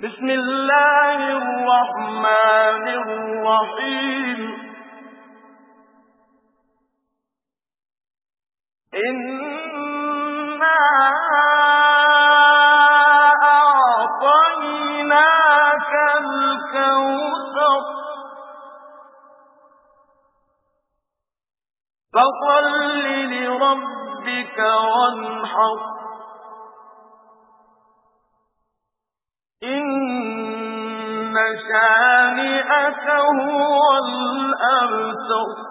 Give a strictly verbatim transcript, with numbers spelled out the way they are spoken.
بسم الله الرحمن الرحيم إنا أعطيناك الكوثر فصل لربك وانحر إن شانئك هو الأبتر